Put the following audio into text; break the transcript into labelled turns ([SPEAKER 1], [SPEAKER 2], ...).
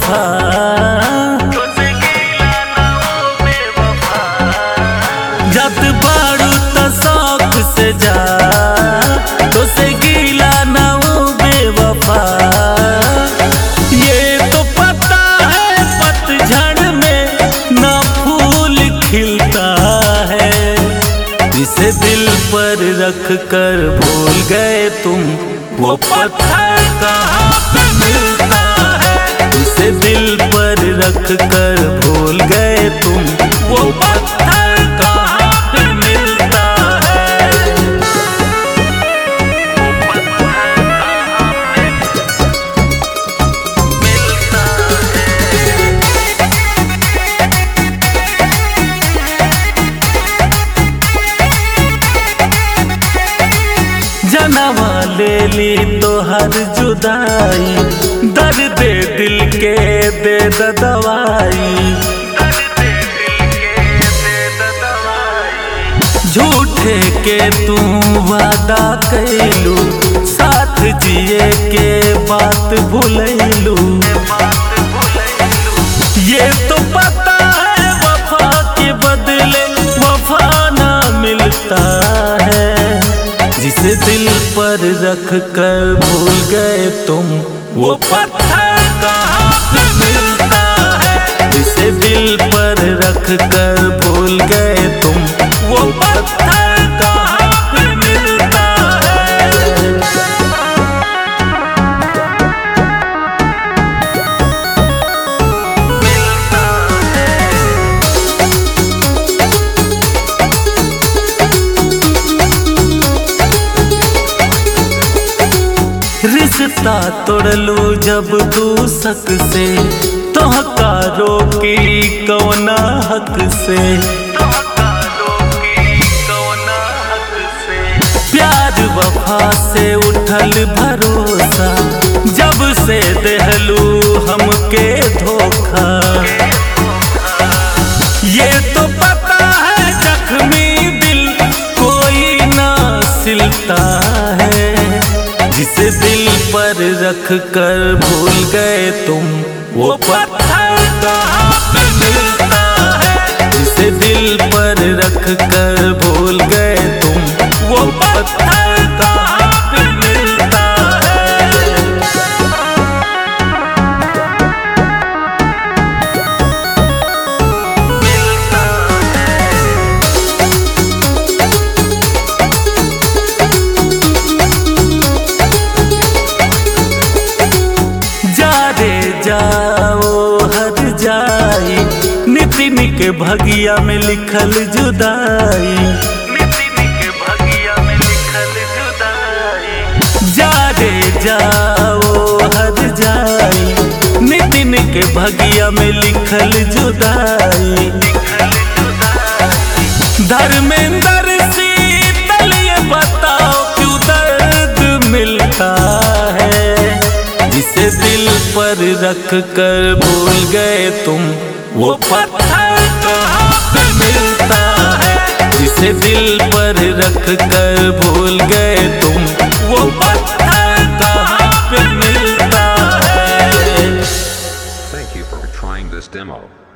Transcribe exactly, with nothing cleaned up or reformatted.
[SPEAKER 1] बेवफा, जब बारू त शौक से जा तो से गीला ना वो बेवफा। ये तो पता है पतझड़ में ना फूल खिलता है, जिसे दिल पर रख कर भूल गए तुम वो पत्थर कहाँ पे मिलता है। जिसे दिल पर रख कर भूल गए तुम वो पत्थर कहाँ पे मिलता है। जनवा ले ली तो हर जुदाई, दर्द दिल के दे द दवाई। झूठे के तू वादा कैलू, साथ जिए के बात भूलैलू। ये तो पता है वफा के बदले वफा ना मिलता है, जिसे दिल पर रख कर भूल गए तुम वो पत्थर कहाँ पे मिलता है। जिसे दिल पर रख कर भूल गए तुम वो पत्थर कहाँ पे मिलता है। रिश्ता तोड़लू जब तू सक से, तोहका रोकी कौना हक से। प्यार वफा से उठल भरोसा, जब से देहलू हमके धोखा। ये तो पता है जख्मी दिल कोई ना सिलता है, जिसे दिल पर रख कर भूल गए तुम वो पत्थर कहाँ पे मिलता है। जिसे दिल पर रख कर भूल गए तुम वो पत्थर कहाँ पे मिलता है। जाओ हर जाई, नितिन के भगिया में लिखल जुदाई। नितिन के भगिया में लिखल जुदाई। जा रे जाओ हर जाई, नितिन के भगिया में लिखल जुदाई। धर्मेंद्र शीतल ये बताओ क्यों दर्द मिलता है, जिसे दिल पर रख कर भूल गए तुम वो पत्थर कहाँ पे मिलता है। जिसे दिल पर रख कर भूल गए तुम वो पत्थर कहाँ पे मिलता है।
[SPEAKER 2] Thank you for trying this demo.